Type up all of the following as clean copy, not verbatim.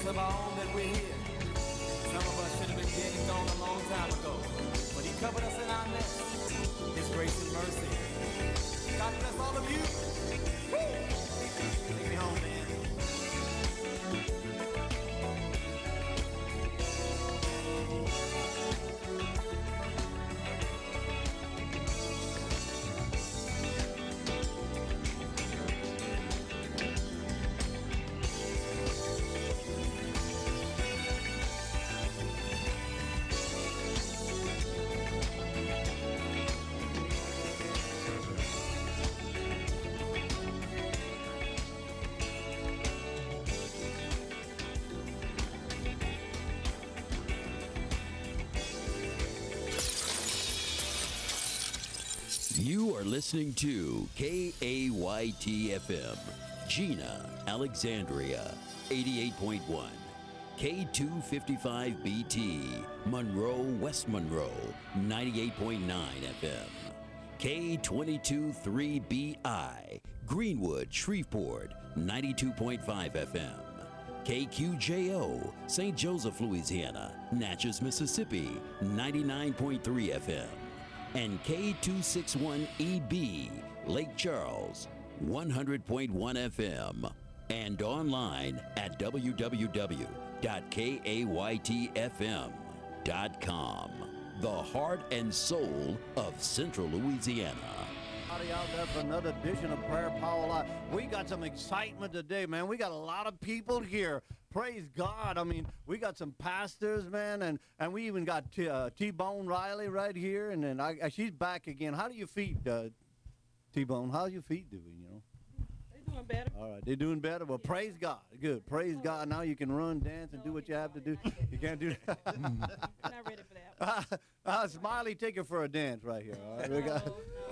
of our own that we're here. Some of us should have been dead and gone a long time ago. But he covered us in our mess. His grace and mercy. God bless all of you. Woo! Take me home, man. You are listening to KAYT-FM, Gina, Alexandria, 88.1. K255BT, Monroe, West Monroe, 98.9 FM. K223BI, Greenwood, Shreveport, 92.5 FM. KQJO, St. Joseph, Louisiana, Natchez, Mississippi, 99.3 FM. And K261EB, Lake Charles, 100.1 FM. And online at www.kaytfm.com. The heart and soul of Central Louisiana. Out there for another edition of Prayer Power Live. We got some excitement today, man. We got a lot of people here. Praise God. I mean, we got some pastors, man, and we even got T-Bone Riley right here, and then she's back again. How do your feet, T-Bone? How are your feet doing, you know? They're doing better. All right, they're doing better. Well, praise God. Good. Praise God. Now you can run, dance, and do what you have to do. You can't do that. I'm not ready for that. Smiley, take her for a dance right here. All right, we got.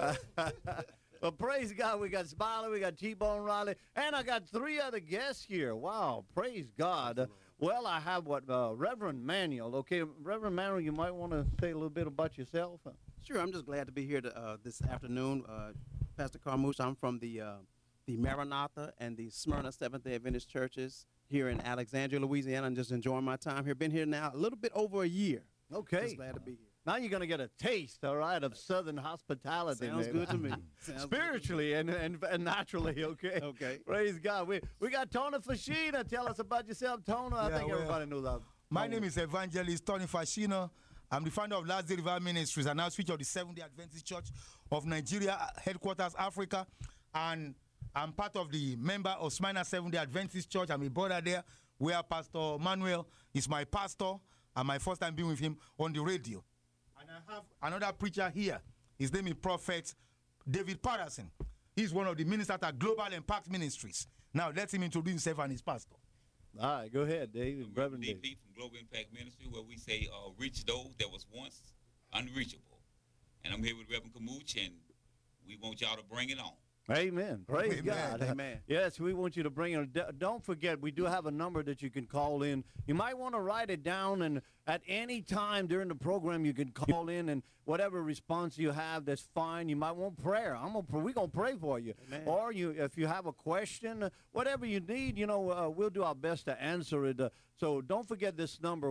Well, praise God. We got Smiley, we got T-Bone Riley, and I got three other guests here. Wow, praise God. Well, I have Reverend Manuel. Okay, Reverend Manuel, you might want to say a little bit about yourself. Sure, I'm just glad to be here this afternoon. Pastor Carmouche, I'm from the Maranatha and the Smyrna Seventh-day Adventist churches here in Alexandria, Louisiana. I'm just enjoying my time here. Been here now a little bit over a year. Okay. Just glad to be here. Now you're going to get a taste, all right, of Southern hospitality. Sounds good to me. Spiritually and naturally, okay? Okay. Praise God. We got Tony Fashina. Tell us about yourself, Tony. I think everybody knows that. My name is Evangelist Tony Fashina. I'm the founder of Last Day River Ministries and outreach of the Seventh-day Adventist Church of Nigeria, headquarters Africa. And I'm part of the member of Smyrna Seventh-day Adventist Church. I'm a brother there, where Pastor Manuel is my pastor, and my first time being with him on the radio. And I have another preacher here. His name is Prophet David Patterson. He's one of the ministers at Global Impact Ministries. Now, let him introduce himself and his pastor. All right, go ahead, David. Reverend DP from Global Impact Ministry, where we say, reach those that was once unreachable. And I'm here with Reverend Carmouche, and we want y'all to bring it on. Amen. Praise Amen. God. Amen. Yes, we want you to bring it. Don't forget, we do have a number that you can call in. You might want to write it down, and at any time during the program, you can call in, and whatever response you have, that's fine. You might want prayer. We're going to pray for you. Amen. Or if you have a question, whatever you need, we'll do our best to answer it. So don't forget this number,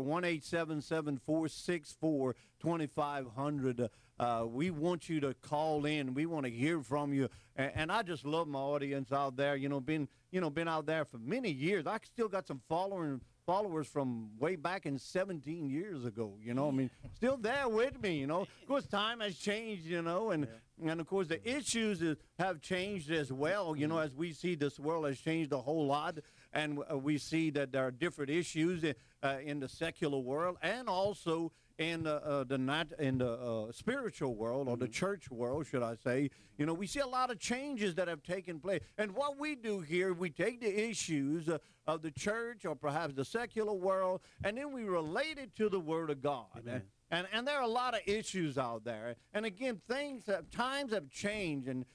1-877-464-2500. We want you to call in. We want to hear from you. And I just love my audience out there. Been out there for many years. I still got some followers from way back in 17 years ago. Still there with me. Of course, time has changed. And of course the issues have changed as well. As we see, this world has changed a whole lot, and we see that there are different issues in the secular world, and also in the spiritual world, or the church world, should I say. We see a lot of changes that have taken place. And what we do here, we take the issues of the church or perhaps the secular world, and then we relate it to the Word of God. And there are a lot of issues out there. And again, times have changed, and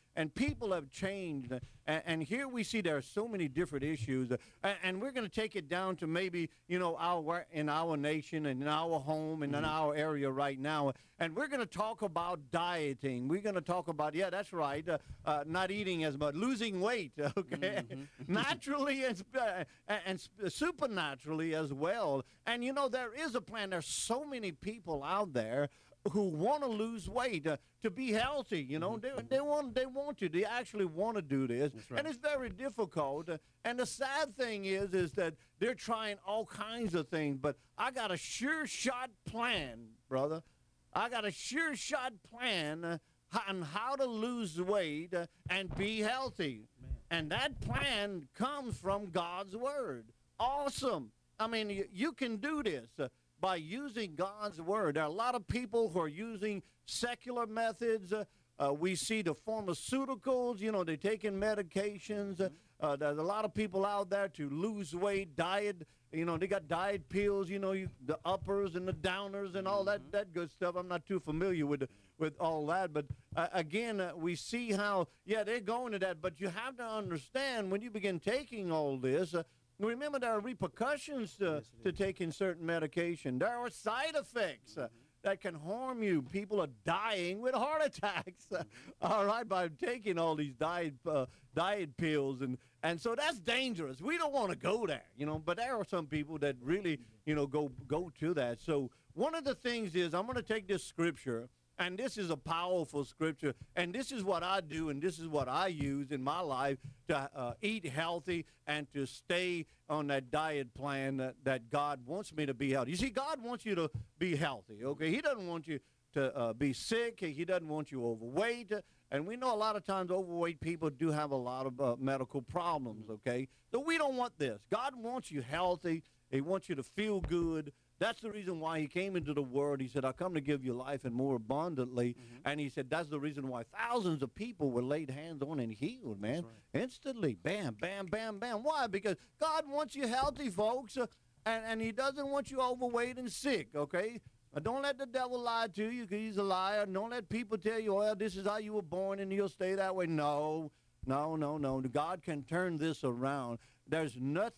and people have changed. And here we see there are so many different issues, and we're going to take it down to maybe, in our nation and in our home and in our area right now. And we're going to talk about dieting. We're going to talk about, yeah, that's right, not eating as much, losing weight, okay, naturally and supernaturally as well. And, there is a plan. There's so many people out there who want to lose weight, to be healthy. They want to. They actually want to do this, and it's very difficult. And the sad thing is that they're trying all kinds of things. But I got a sure shot plan, brother. I got a sure shot plan on how to lose weight and be healthy. And that plan comes from God's word. Awesome. I mean, you can do this by using God's word. There are a lot of people who are using secular methods. We see the pharmaceuticals, they're taking medications. There's a lot of people out there to lose weight, diet. They got diet pills, the uppers and the downers and all that good stuff. I'm not too familiar with all that. But again, we see how, they're going to that. But you have to understand, when you begin taking all this, remember, there are repercussions to taking certain medication. There are side effects that can harm you. People are dying with heart attacks, all right, by taking all these diet pills. And so that's dangerous. We don't want to go there, but there are some people that really, go to that. So one of the things is, I'm going to take this scripture, and this is a powerful scripture, and this is what I do, and this is what I use in my life to eat healthy and to stay on that diet plan that God wants me to be healthy. You see, God wants you to be healthy, okay? He doesn't want you to be sick. He doesn't want you overweight. And we know a lot of times overweight people do have a lot of medical problems, okay? So we don't want this. God wants you healthy. He wants you to feel good. That's the reason why he came into the world. He said, I come to give you life and more abundantly. And he said, that's the reason why thousands of people were laid hands on and healed, man. Instantly. Bam, bam, bam, bam. Why? Because God wants you healthy, folks, and he doesn't want you overweight and sick, okay? Don't let the devil lie to you, because he's a liar. Don't let people tell you, well, this is how you were born and you'll stay that way. No. God can turn this around. There's no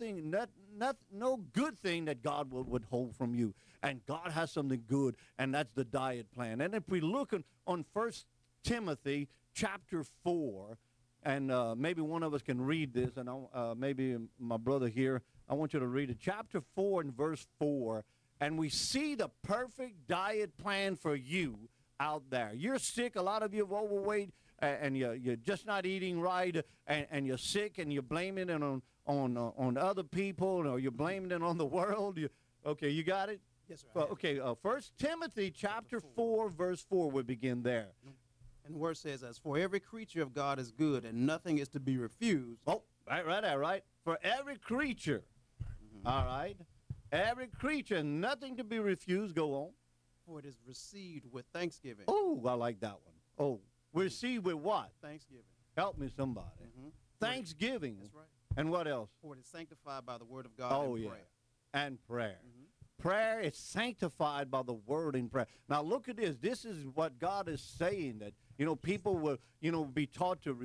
good thing that God will withhold from you. And God has something good, and that's the diet plan. And if we look on 1 Timothy chapter 4, and maybe one of us can read this, and maybe my brother here, I want you to read it. Chapter 4 and verse 4, and we see the perfect diet plan for you out there. You're sick. A lot of you are overweight, and you're just not eating right, and you're sick, and you're blaming it on other people, or you're blaming it on the world. Okay, you got it? Yes, sir. Okay, 1 Timothy chapter 4, verse 4, we begin there. And the word says, as for every creature of God is good, and nothing is to be refused. Oh, right. For every creature, all right? Every creature, nothing to be refused. Go on. For it is received with thanksgiving. Oh, I like that one. Oh, received with what? Thanksgiving. Help me, somebody. Thanksgiving. That's right. And what else? For it is sanctified by the word of God and prayer. And prayer. Prayer is sanctified by the word and prayer. Now, look at this. This is what God is saying, that, people will, be taught to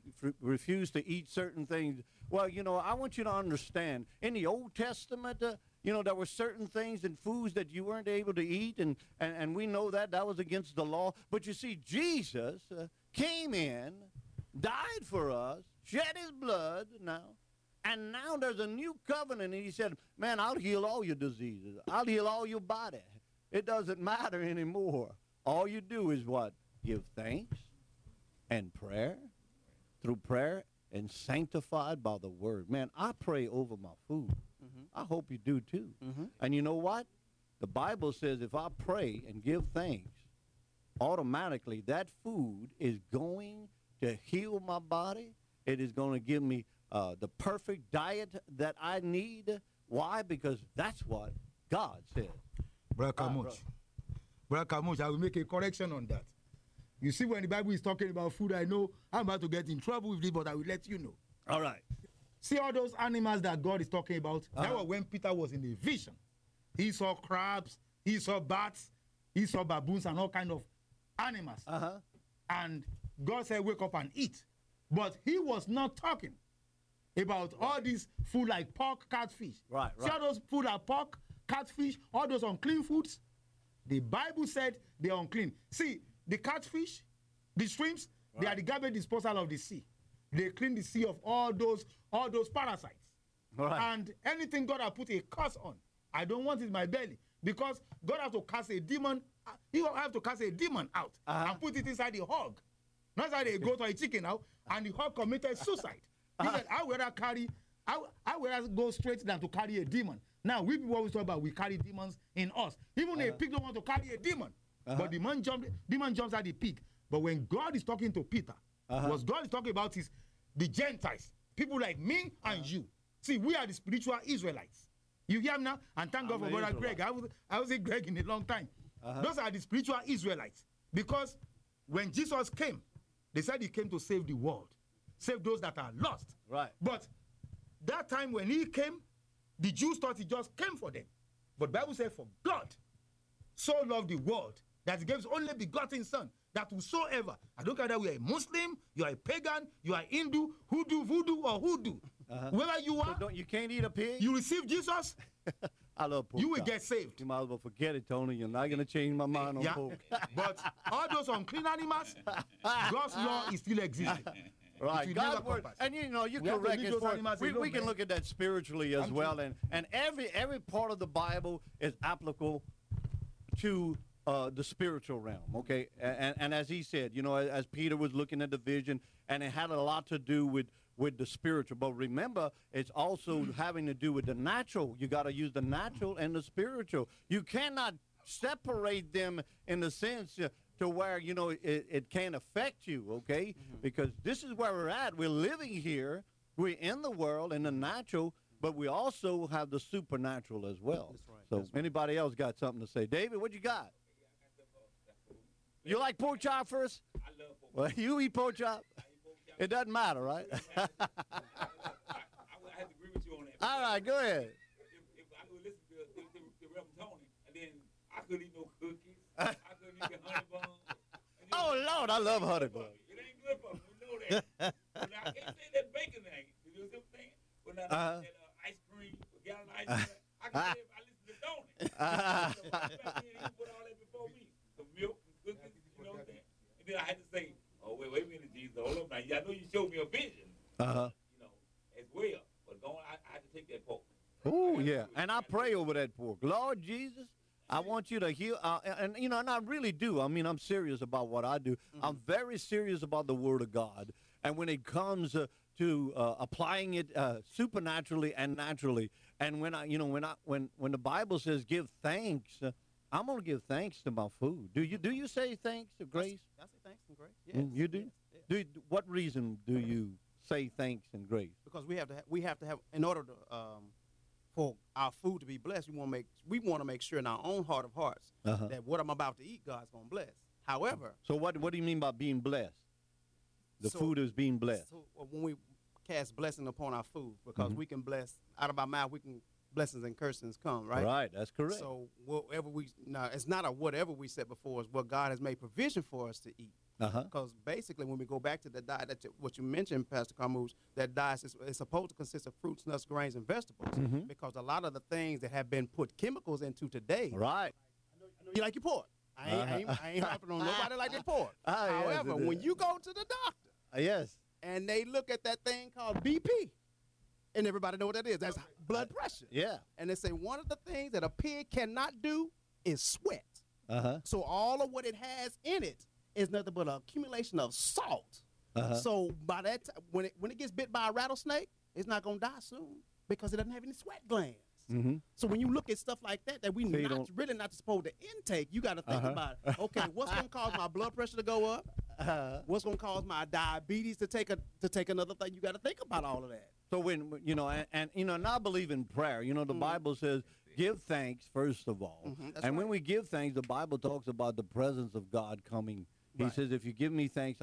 refuse to eat certain things. Well, I want you to understand, in the Old Testament, there were certain things and foods that you weren't able to eat, and we know that was against the law. But you see, Jesus came in, died for us, shed his blood now, and now there's a new covenant, and he said, man, I'll heal all your diseases. I'll heal all your body. It doesn't matter anymore. All you do is what? Give thanks and prayer, through prayer, and sanctified by the word. Man, I pray over my food. I hope you do too. And you know what? The Bible says if I pray and give thanks, automatically that food is going to heal my body. It is going to give me the perfect diet that I need. Why? Because that's what God said. Brother Kamuch, I will make a correction on that. You see, when the Bible is talking about food, I know I'm about to get in trouble with it, but I will let you know. All right. See all those animals that God is talking about? That was when Peter was in a vision. He saw crabs, he saw bats, he saw baboons and all kinds of animals. And God said, wake up and eat. But he was not talking about all these food like pork, catfish. Right, See all those food like pork, catfish, all those unclean foods? The Bible said they're unclean. See, the catfish, the shrimps, they are the garbage disposal of the sea. They clean the sea of all those parasites. Right. And anything God has put a curse on, I don't want it in my belly. Because God has to cast a demon, he will have to cast a demon out and put it inside the hog. Not inside a goat or a chicken now, and the hog committed suicide. He said, I would rather go straight than to carry a demon. Now, we people always talk about we carry demons in us. Even a pig don't want to carry a demon. But the demon jumps at the pig. But when God is talking to Peter, what God is talking about is the Gentiles, people like me and you. See, we are the spiritual Israelites. You hear me now? And thank God for Brother Greg. I was say Greg in a long time. Those are the spiritual Israelites. Because when Jesus came, they said he came to save the world. Save those that are lost. Right. But that time when he came, the Jews thought he just came for them. But the Bible said, for God so loved the world that he gave his only begotten son, that whosoever, I don't care that we are a Muslim, you are a pagan, you are Hindu, hoodoo, voodoo, or hoodoo, whoever you are, So you can't eat a pig? you receive Jesus, I love pork you will chop. get saved. You might as well forget it, Tony. You're not going to change my mind on Yeah. pork. But all those unclean animals, God's law is still existing. Right, It will God's never word, come back. and you know you're We have to correct. leave As those far, animals we alone, can man. look at that spiritually as well, true. and every part of the Bible is applicable to the spiritual realm. Okay, and as he said, you know, as Peter was looking at the vision, and it had a lot to do with the spiritual. But remember, it's also having to do with the natural. You got to use the natural and the spiritual. You cannot separate them in the sense to where, you know, it can affect you, okay? Because this is where we're at. We're living here. We're in the world, in the natural, but we also have the supernatural as well. That's right, So that's right. anybody else got something to say? David, what you got? You like pork chop first? I love pork. Well, you eat pork chop. It doesn't matter, right? I have to agree with you on that. All right, go ahead. If I would listen to Reverend Tony, and then I couldn't eat no cookies, I couldn't eat the honey buns. And then- Oh, Lord, I love honey buns. It ain't good for me. You know that. But I can't say that bacon thing. You know what I'm saying? When I that ice cream, a gallon of ice cream, I can say I listen to Tony. So he put all that before me. Some milk, some cookies, you know what I'm saying? And then I had to say, oh, wait a minute, Jesus. Hold up now. I know you showed me a vision, you know, as well. But I had to take that pork. Oh, yeah. And I pray over that pork. Lord Jesus, I want you to heal. And, you know, and I really do. I mean, I'm serious about what I do. I'm very serious about the Word of God. And when it comes to applying it supernaturally and naturally, and when when the Bible says give thanks, I'm going to give thanks to my food. Do you say thanks to grace? I say thanks and grace. Yes. You do? Yes. What reason do you say thanks and grace? Because we have to have in order to for our food to be blessed, we want to make sure in our own heart of hearts that what I'm about to eat, God's gonna bless. However, So what do you mean by being blessed? The So- food is being blessed. so when we cast blessing upon our food, because we can bless out of our mouth, blessings and cursings come, right? Right, that's correct. So whatever it's not a whatever we set before us, what God has made provision for us to eat. Because basically, when we go back to the diet, what you mentioned, Pastor Carmouche, that diet is supposed to consist of fruits, nuts, grains, and vegetables. Because a lot of the things that have been put chemicals into today, Right. I know you like your pork. I ain't harping on nobody like their pork. Ah, yes, However, it is. when you go to the doctor Yes. and they look at that thing called BP, and everybody know what that is, that's blood pressure. Yeah. And they say one of the things that a pig cannot do is sweat. Uh-huh. So all of what it has in it is nothing but an accumulation of salt. So by that time, when it gets bit by a rattlesnake, it's not gonna die soon because it doesn't have any sweat glands. So when you look at stuff like that we So you not don't- really not supposed to intake, you got to think about, okay, what's gonna cause my blood pressure to go up? What's gonna cause my diabetes to take another thing? You got to think about all of that. So when and I believe in prayer. You know, the Bible says give thanks first of all. That's And when right. we give thanks, the Bible talks about the presence of God coming He says, if you give me thanks,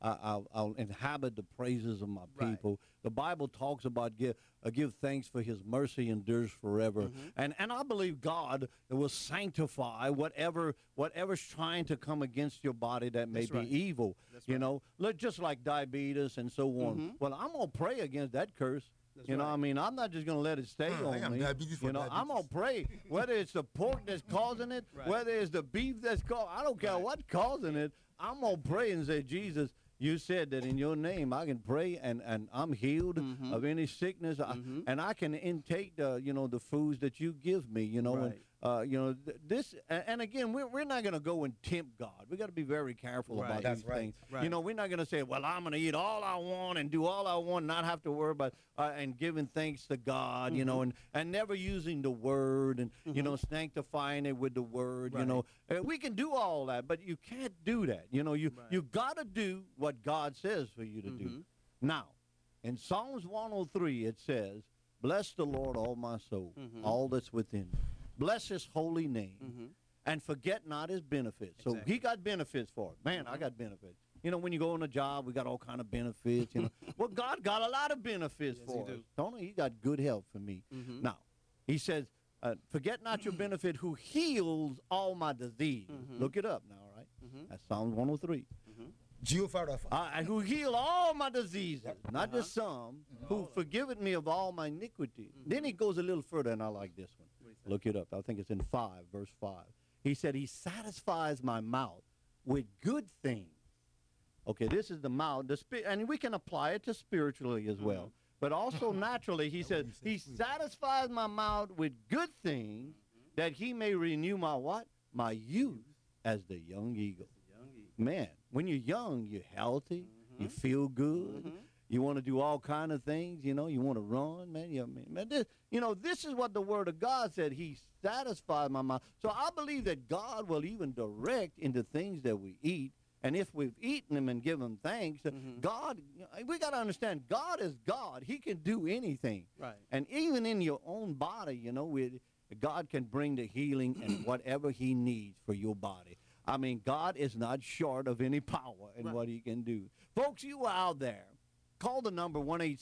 I'll inhabit the praises of my people. The Bible talks about give thanks for his mercy endures forever. And I believe God will sanctify whatever's trying to come against your body that may be evil. You know, just like diabetes and so on. Well, I'm going to pray against that curse. You know, I mean, I'm not just going to let it stay on me. You know, I'm going to pray, whether it's the pork that's causing it, whether it's the beef that's causing I don't care what's causing it. I'm going to pray and say, Jesus, you said that in your name I can pray and I'm healed of any sickness. And I can intake the foods that you give me, you know. And, this, and again, we're not going to go and tempt God. We got to be very careful about these things. You know, we're not going to say, well, I'm going to eat all I want and do all I want, not have to worry about and giving thanks to God, you know, and never using the word and, you know, sanctifying it with the word, you know. We can do all that, but you can't do that. You know, you got to do what God says for you to do. Now, in Psalms 103, it says, bless the Lord, all my soul, all that's within me. Bless his holy name and forget not his benefits. So he got benefits for it. Man, I got benefits. You know, when you go on a job, we got all kind of benefits. You know, well, God got a lot of benefits for us. Don't he? He got good health for me. Now, he says, forget not your benefit who heals all my disease. Look it up now, all right? That's Psalms 103. Jehovah Rapha. Who heal all my diseases, not just some, who forgiveth me of all my iniquity. Then he goes a little further, and I like this one. Look it up. I think it's in 5, verse 5. He said, he satisfies my mouth with good things. Okay, this is the mouth, and we can apply it to spiritually as well. But also naturally, he said, he satisfies my mouth with good things that he may renew my what? My youth as the young eagle. Man, when you're young, you're healthy, you feel good, you want to do all kind of things, you know, you want to run, man. This is what the word of God said. He satisfied my mouth. So I believe that God will even direct into things that we eat. And if we've eaten them and given thanks, God, we got to understand, God is God. He can do anything. Right. And even in your own body, you know, God can bring the healing and whatever he needs for your body. I mean, God is not short of any power in what he can do. Folks, you are out there. Call the number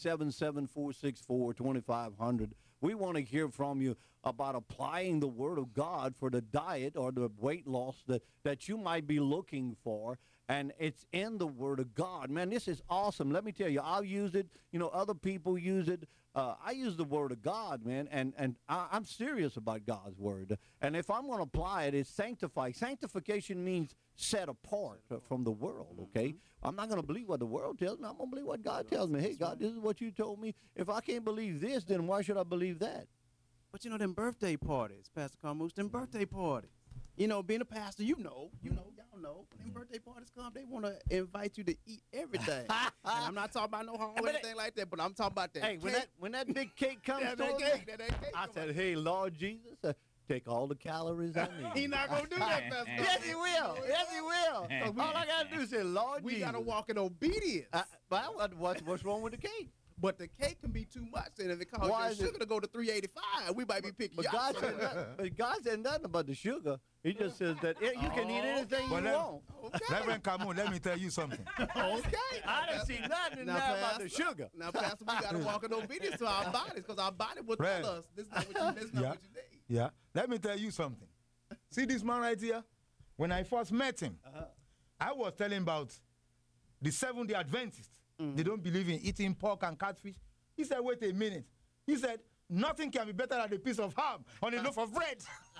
1-877-464-2500. We want to hear from you about applying the word of God for the diet or the weight loss that you might be looking for. And it's in the word of God. Man, this is awesome. Let me tell you, I've used it. You know, other people use it. I use the word of God, man, and I'm serious about God's word. And if I'm going to apply it, it's sanctify. Sanctification means set apart from the world, okay? I'm not going to believe what the world tells me. I'm going to believe what God tells me. Hey, God, this is what you told me. If I can't believe this, then why should I believe that? But, you know, them birthday parties, Pastor Carmouche, them birthday parties. You know, being a pastor, y'all know, when them birthday parties come, they want to invite you to eat everything. And I'm not talking about no home or anything like that, but I'm talking about that cake. When that big cake comes to me, I said, hey, Lord Jesus, take all the calories I need. He's not going to do that, Pastor. Yes, he will. Yes, he will. All I got to do is say, Lord Jesus. We got to walk in obedience. What's wrong with the cake? But the cake can be too much, and if it causes your sugar to go to 385, we might be picking but God said nothing about the sugar. He just says that you can eat anything you want. Okay. Reverend Camus, let me tell you something. Okay. I didn't see nothing there about the sugar. Now, Pastor, we got to walk in obedience to our bodies, because our body will tell us this is not what you need. Yeah. Let me tell you something. See this man right here? When I first met him, I was telling about the Seventh-day Adventists. They don't believe in eating pork and catfish. He said, wait a minute. He said, nothing can be better than a piece of ham on a loaf of bread.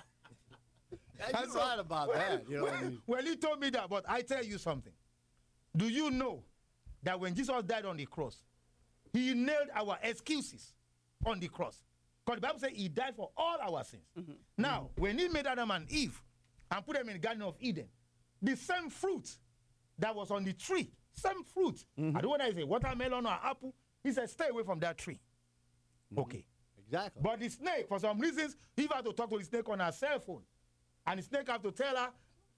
You're right about that. You know what I mean? Well, he told me that, but I tell you something. Do you know that when Jesus died on the cross, he nailed our excuses on the cross? Because the Bible says he died for all our sins. Now, when he made Adam and Eve and put them in the Garden of Eden, the same fruit that was on the tree, same fruit. I don't know whether it's a watermelon or apple. He said, stay away from that tree. Okay. Exactly. But the snake, for some reasons, he had to talk to the snake on her cell phone. And the snake have to tell her,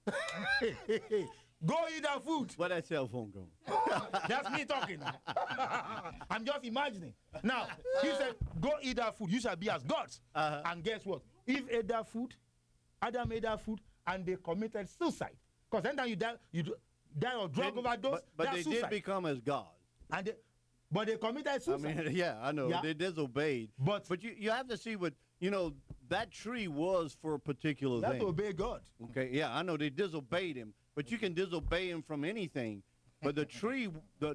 go eat that food. Where that cell phone go? That's me talking. I'm just imagining. Now, he said, go eat that food. You shall be as gods. And guess what? Eve ate that food, Adam ate that food, and they committed suicide. Because anytime you die, die of drug Didn't- overdose, but that's they suicide. did become as gods. And but they committed I suicide. mean, yeah, I know. Yeah. They disobeyed. But- you have to see what, that tree was for a particular That's thing. obey God. Okay, yeah, I know they disobeyed him, but you can disobey him from anything. But the tree,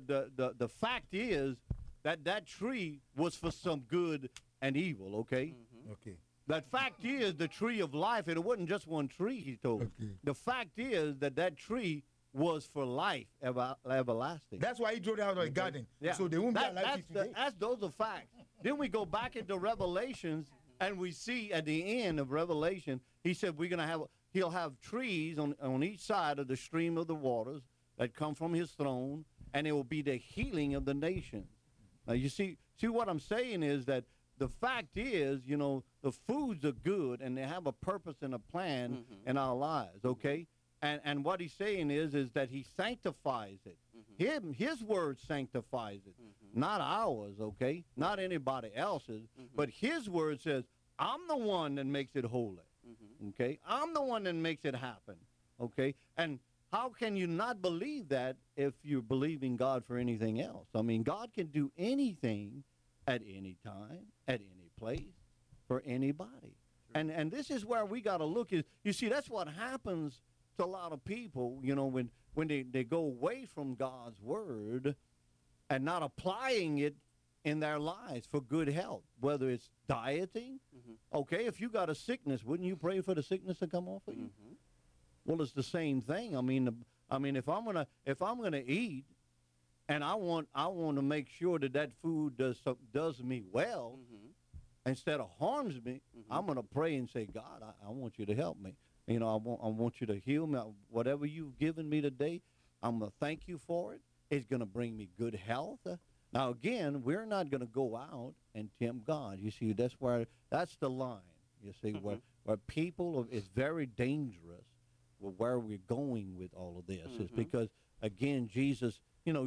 the fact is that tree was for some good and evil, okay? Okay. That fact is the tree of life, and it wasn't just one tree, he told us. Okay. The fact is that tree was for life, everlasting. That's why he drove them out of the garden. Yeah. So they won't be alive that's till today. those are facts. Then we go back into Revelations, and we see at the end of Revelation, he said he'll have trees on each side of the stream of the waters that come from his throne, and it will be the healing of the nations. Now you see what I'm saying is that the fact is, the foods are good and they have a purpose and a plan in our lives, okay? And what he's saying is that he sanctifies it. His word sanctifies it, not ours, okay? Not anybody else's, but his word says, I'm the one that makes it holy, okay? I'm the one that makes it happen, okay? And how can you not believe that if you're believing God for anything else? I mean, God can do anything at any time, at any place, for anybody. And this is where we got to look. You see, that's what happens to a lot of people, when they go away from God's word and not applying it in their lives for good health, whether it's dieting. Okay, if you got a sickness, wouldn't you pray for the sickness to come off of you? Well, it's the same thing. I mean, if I'm gonna eat, and I want to make sure that food does me well, instead of harms me, I'm gonna pray and say, God, I want you to help me. I want you to heal me. Whatever you've given me today, I'm gonna thank you for it. It's gonna bring me good health. Now, again, we're not gonna go out and tempt God. You see, that's the line. You see, where people it's very dangerous. Where we're going with all of this is because, again, Jesus,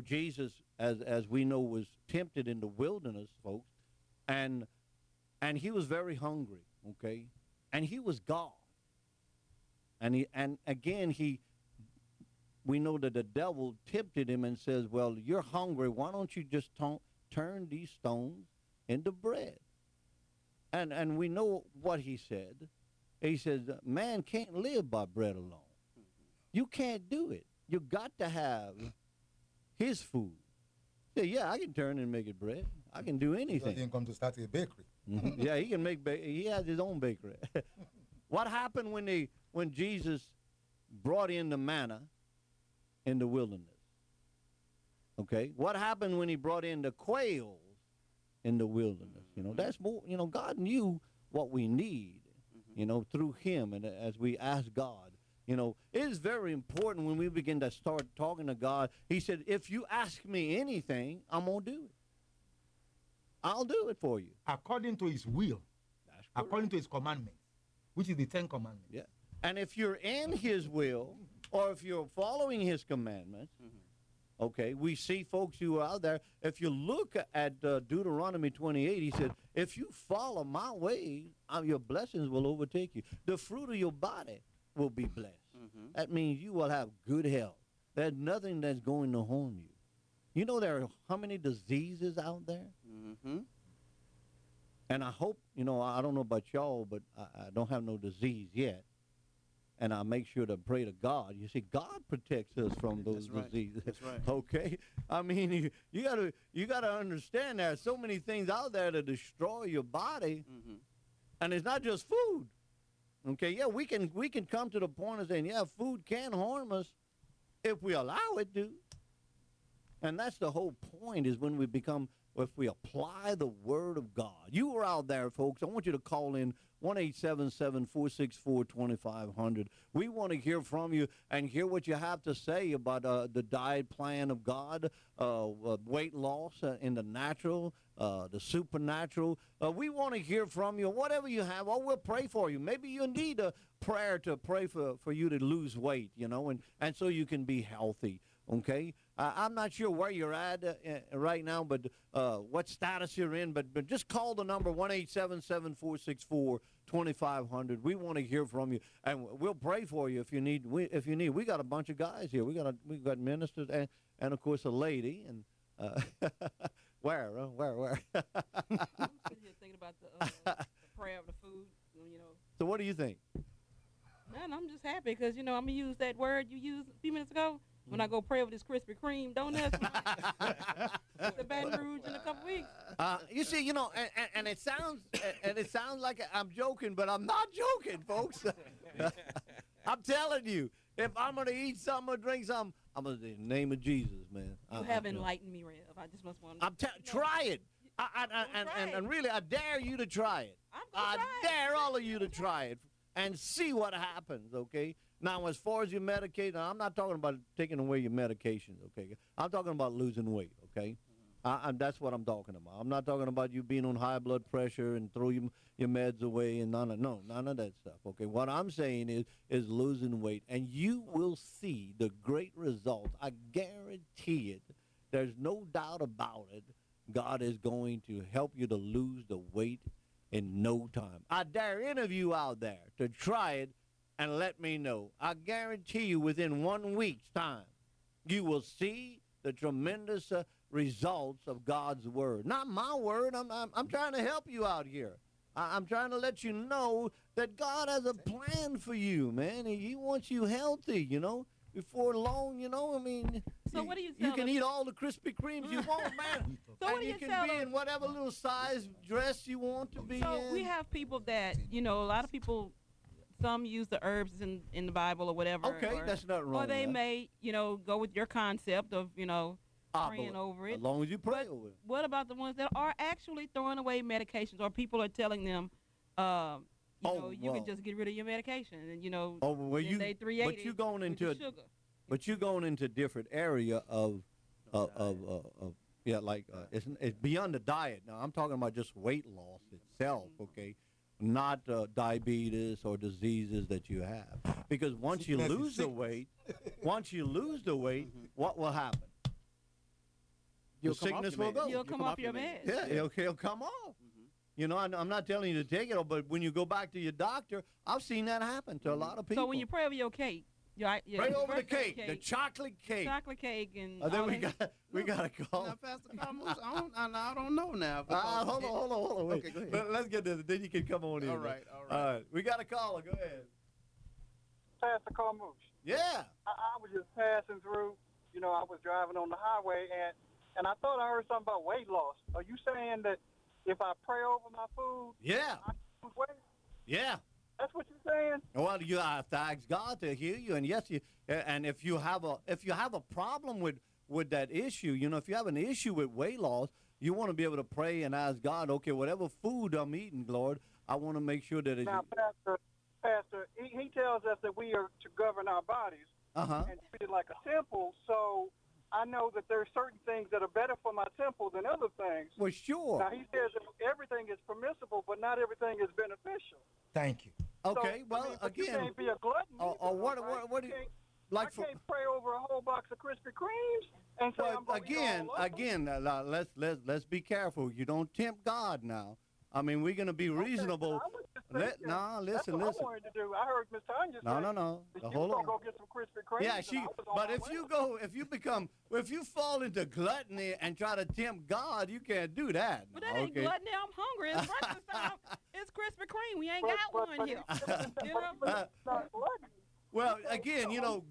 as we know, was tempted in the wilderness, folks, and he was very hungry, okay, and he was God, and again we know that the devil tempted him and says, well, you're hungry, why don't you just turn these stones into bread? And we know what he said. He says, man can't live by bread alone. You can't do it. You got to have his food. Yeah, I can turn and make it bread. I can do He anything. didn't come to start a bakery. Yeah, he can make. He has his own bakery. What happened when Jesus brought in the manna in the wilderness? Okay, what happened when he brought in the quails in the wilderness? That's more. God knew what we need. Through him, and as we ask God, it is very important when we begin to start talking to God. He said, if you ask me anything, I'm going to do it. I'll do it for you. According to his will, That's correct. according to his commandments, which is the 10 Commandments. Yeah. And if you're in his will, or if you're following his commandments, okay, we see folks who are out there. If you look at Deuteronomy 28, he said, if you follow my ways, your blessings will overtake you. The fruit of your body will be blessed. That means you will have good health. There's nothing that's going to harm you. There are how many diseases out there? And I hope, I don't know about y'all, but I don't have no disease yet. And I make sure to pray to God. You see, God protects us from those diseases. That's right. Okay? I mean, you gotta understand there are so many things out there that destroy your body. And it's not just food. Okay, yeah, we can come to the point of saying, yeah, food can harm us if we allow it to. And that's the whole point, is when if we apply the word of God. You are out there, folks. I want you to call in 1-877-464-2500. We want to hear from you and hear what you have to say about the diet plan of God, weight loss in the natural, the supernatural. We want to hear from you. Whatever you have, we'll pray for you. Maybe you need a prayer to pray for you to lose weight, and so you can be healthy. Okay, I'm not sure where you're at right now, but what status you're in. But just call the number 1-877-464-2500. 2500. We want to hear from you, and we'll pray for you if you need. We got a bunch of guys here. We got ministers and of course a lady and where. I'm sitting here thinking about the prayer of the food, you know. So what do you think? Man, I'm just happy because, you know, I'm going to use that word you used a few minutes ago when I go pray over this Krispy Kreme donuts. The Baton Rouge in a couple weeks. You see, you know, and it sounds like I'm joking, but I'm not joking, folks. I'm telling you, if I'm going to eat something or drink something, I'm going to in the name of Jesus, man. You have enlightened me, Rev. I just must want to. Try it. And really, I dare you to try it. I dare all of you to try it and see what happens, okay? Now, as far as your medication, I'm not talking about taking away your medications, okay? I'm talking about losing weight, okay? That's what I'm talking about. I'm not talking about you being on high blood pressure and throw your meds away and none of that stuff, okay? What I'm saying is losing weight, and you will see the great results. I guarantee it. There's no doubt about it. God is going to help you to lose the weight in no time. I dare any of you out there to try it and let me know. I guarantee you within 1 week's time, you will see the tremendous results of God's word. Not my word. I'm trying to help you out here. I'm trying to let you know that God has a plan for you, man. He wants you healthy, you know. Before long, you know, I mean, so what do you can eat all the Krispy Kremes you want, man. So and what do you you can tell be them? in whatever little size dress you want to be So in. we have people that, you know, a lot of people, some use the herbs in the Bible or whatever. Okay, that's not wrong Or they with that. may, you know, go with your concept of, you know, praying over it. As long as you pray But over it. what about the ones that are actually throwing away medications, or people are telling them, you can just get rid of your medication, and you know, well, then they 380 but you going with into the a, sugar. but you're going into a different area of it's beyond the diet. Now I'm talking about just weight loss itself, okay? Not diabetes or diseases that you have. Because once you lose the weight, what will happen? You'll The come off sickness your will go. meds. You'll come off your meds. Yeah, it'll come off. You know, I'm not telling you to take it, but when you go back to your doctor, I've seen that happen to a lot of people. So when you pray over your cake, pray over the cake, the chocolate cake. Chocolate cake and Then all that. we got a call. Now, Pastor Carmouche, I don't know now. Hold on, wait. Okay, go ahead. Let's get this. Then you can come on in. All right. All right. We got a caller. Go ahead. Pastor Carmouche. Yeah. I was just passing through. You know, I was driving on the highway, and I thought I heard something about weight loss. Are you saying that if I pray over my food, Yeah. I lose weight? Yeah. That's what you're saying? Well, you have to ask God to heal you, and yes, and if you have a problem with that issue, you know, if you have an issue with weight loss, you want to be able to pray and ask God, okay, whatever food I'm eating, Lord, I want to make sure that it's. Now, Pastor, he tells us that we are to govern our bodies and treat it like a temple. So I know that there's certain things that are better for my temple than other things. Well, sure. Now, he says that everything is permissible, but not everything is beneficial. Thank you. Okay, So, but you can't be a glutton. or what do you like? I can't pray over a whole box of Krispy Kremes and say I'm going to eat all of them. Let's be careful. You don't tempt God now. I mean, we're going to be reasonable. Listen. That's what I wanted to do. I heard Miss Tanya say. No. That Hold on. Go get some Krispy Kremes. Yeah, but if you fall into gluttony and try to tempt God, you can't do that. But that ain't gluttony. I'm hungry. It's breakfast time. It's Krispy Kreme. We ain't got one here. You know? Well, again, you know,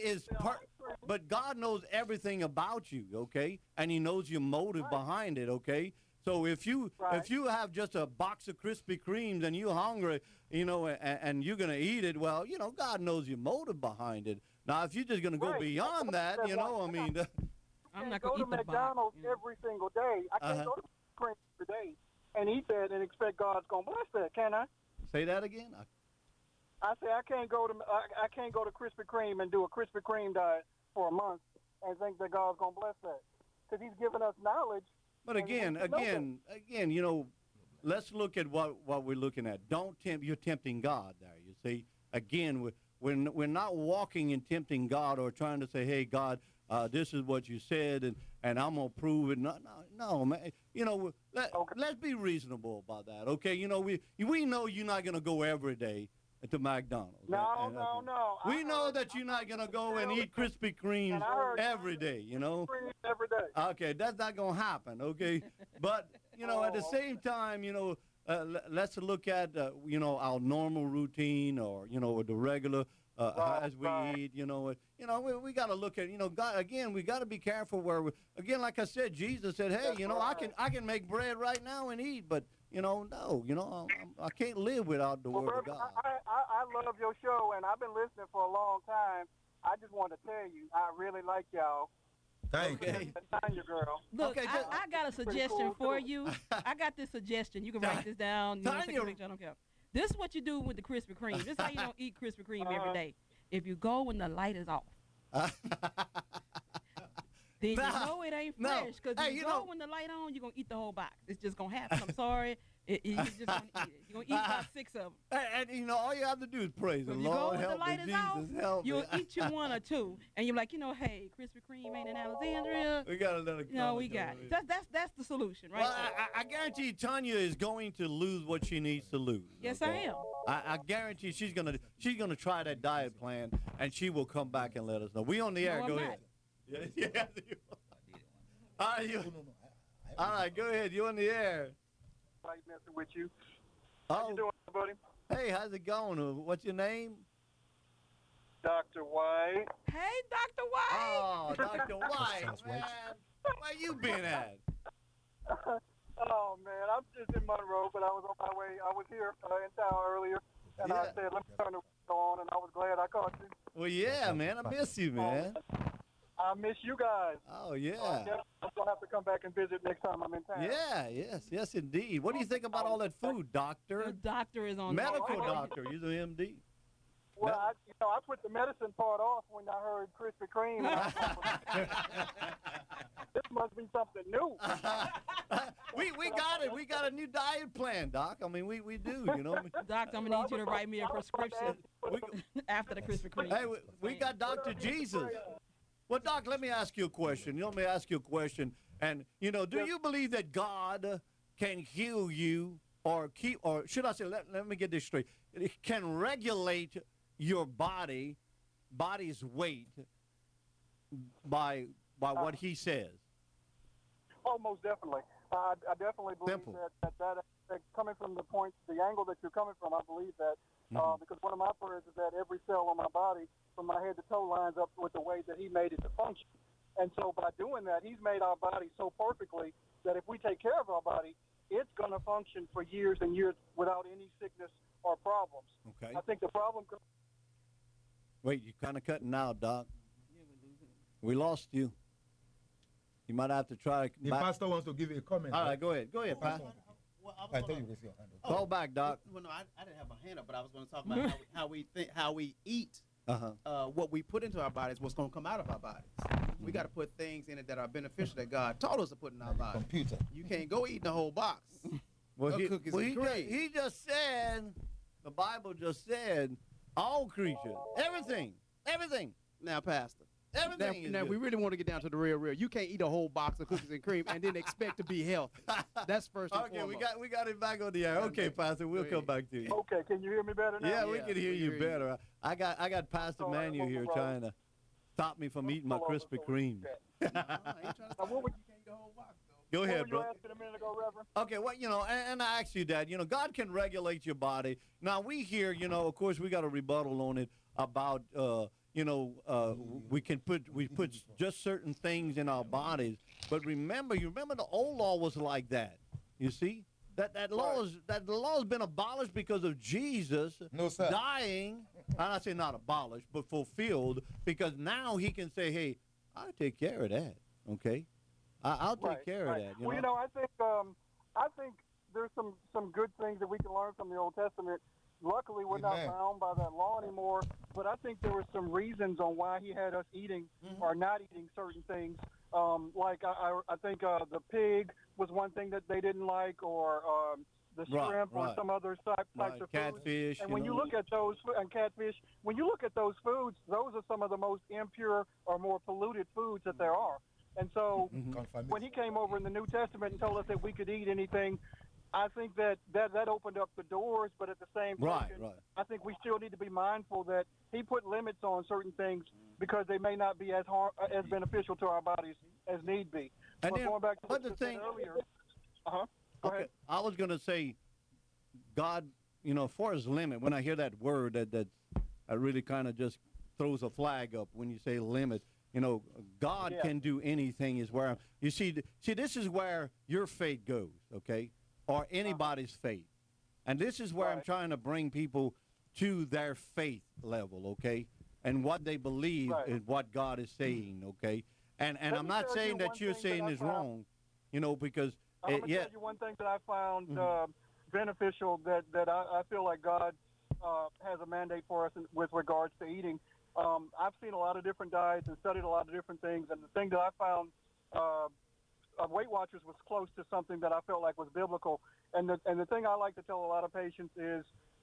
but God knows everything about you, okay? And he knows your motive behind it, okay? So if you have just a box of Krispy Kremes and you're hungry, you know, and you're going to eat it, well, you know, God knows your motive behind it. Now, if you're just going to go beyond that, you know, I mean. I'm not going to eat the McDonald's every single day. I can't go to Krispy Kreme every day and eat that and expect God's going to bless that, can I? Say that again? I say I can't go to Krispy Kreme and do a Krispy Kreme diet for a month and think that God's going to bless that. Because he's given us knowledge. But again, you know, let's look at what we're looking at. Don't tempt. You're tempting God there. You see, again, we're not walking and tempting God or trying to say, hey, God, this is what you said, and I'm gonna prove it. No, man. You know, let's be reasonable about that. Okay, you know, we know you're not gonna go every day to McDonald's. No. We know that you're not gonna go and eat Krispy Kremes every day. You know. Every day. Okay, that's not gonna happen. Okay, but you know, at the same time, you know, let's look at you know, our normal routine, or you know, the regular as we eat. You know, we got to look at, you know, God, again, we got to be careful where again, like I said, Jesus said, hey, you know, I can make bread right now and eat, but you know, no, you know, I can't live without the word of God. I love your show, and I've been listening for a long time. I just want to tell you, I really like y'all. Thank you. Tanya girl. Look, Okay, I got a suggestion for you. I got this suggestion. You can write this down. You know, take a picture, I don't care. This is what you do with the Krispy Kreme. This is how you don't eat Krispy Kreme every day. If you go when the light is off, then you know it ain't fresh. Because if you go when the light on, you're going to eat the whole box. It's just going to happen. I'm sorry. You're just going to eat it. You're going to eat about 6 of them. And you know, all you have to do is praise the Lord. Help me, Jesus, help me. You'll eat you 1 or 2, and you're like, you know, hey, Krispy Kreme ain't in Alexandria. We got to let it go. No, we got it. That's the solution, right? Well, I guarantee you, Tanya is going to lose what she needs to lose. Yes, I am. I guarantee she's gonna try that diet plan, and she will come back and let us know. We on the air. No, go I'm ahead. Yeah. All right, go ahead. You on the air. Like messing with you. How you doing, buddy? Hey, how's it going? What's your name? Dr. White. Hey, Dr. White. Oh, Dr. White, man. Where you been at? Oh, man, I'm just in Monroe, but I was on my way. I was here in town earlier, and I said, let me turn the radio on, and I was glad I caught you. Well, yeah, man. I miss you, man. I miss you guys. Oh, yeah. I'm going to have to come back and visit next time I'm in town. Yeah, yes, indeed. What do you think about all that food, doctor? The doctor is on Medical doctor. You're the MD. Well, I put the medicine part off when I heard Krispy Kreme. This must be something new. we got it. We got a new diet plan, Doc. I mean, we do, you know. Doc, I'm going to need you to write me a prescription after the Krispy Kreme. Hey, we got Dr. Jesus. Well, Doc, let me ask you a question. Let me ask you a question. And, you know, do you believe that God can heal you or should I say, let me get this straight. It can regulate your body's weight by what he says? Oh, most definitely. I definitely believe that coming from the angle that you're coming from, I believe that because one of my prayers is that every cell on my body, from my head to toe, lines up with the way that he made it to function. And so by doing that, he's made our body so perfectly that if we take care of our body, it's going to function for years and years without any sickness or problems. Okay. I think the problem comes. Wait, you're kind of cutting out, Doc. We lost you. You might have to try. The pastor wants to give you a comment. All right, go ahead. Go ahead, Pastor. I thought you raised your hand. Call back, Doc. Well, no, I didn't have my hand up, but I was going to talk about how we eat. What we put into our bodies, what's going to come out of our bodies. We got to put things in it that are beneficial that God taught us to put in our bodies. Computer. You can't go eating the whole box. Cookies and cream. He just said, the Bible just said, all creatures, everything. Now, Pastor. Everything. Now we really want to get down to the real. You can't eat a whole box of cookies and cream and then expect to be healthy. That's first and foremost. we got it back on the air. Okay, Pastor, we'll come back to you. Okay, can you hear me better now? Yeah, we can hear you better. I got Pastor Manuel here trying to stop me from eating my Krispy Kreme. Go ahead, bro. Okay, well, you know, and I asked you that. You know, God can regulate your body. Now, we hear, you know, of course, we got a rebuttal on it about, you know, we put just certain things in our bodies. But remember the old law was like that. You see? That law has been abolished because of Jesus dying. I say not abolished, but fulfilled, because now he can say, hey, I'll take care of that. Okay? I'll take care of that. You know, I think there's some good things that we can learn from the Old Testament. Luckily, we're not bound by that law anymore. But I think there were some reasons on why he had us eating or not eating certain things. Like I think the pig was one thing that they didn't like, or the Right, shrimp or right. some other types Right, of foods. catfish, And you when you know. look at those and catfish, when you look at those foods, those are some of the most impure or more polluted foods that there are. And so Mm-hmm. when he came over in the New Testament and told us that we could eat anything, I think that opened up the doors. But at the same Right, token, right. I think we still need to be mindful that he put limits on certain things because they may not be as beneficial to our bodies as need be. And But then- going back to but what you the said thing- earlier, go ahead. I was going to say, God, you know, for his limit, when I hear that word, that really kind of just throws a flag up when you say limit. You know, God Yeah. can do anything is where, you see, this is where your faith goes, okay, or anybody's faith. And this is where I'm Right. trying to bring people to their faith level, okay, and what they believe Right. is what God is saying, okay. And Let I'm me not tell saying you that one you're thing saying that I is found- wrong, you know, because, I'm going to yeah, tell you one thing that I found Mhm. beneficial that I feel like God has a mandate for us with regards to eating. I've seen a lot of different diets and studied a lot of different things, and the thing that I found Weight Watchers was close to something that I felt like was biblical. And the thing I like to tell a lot of patients is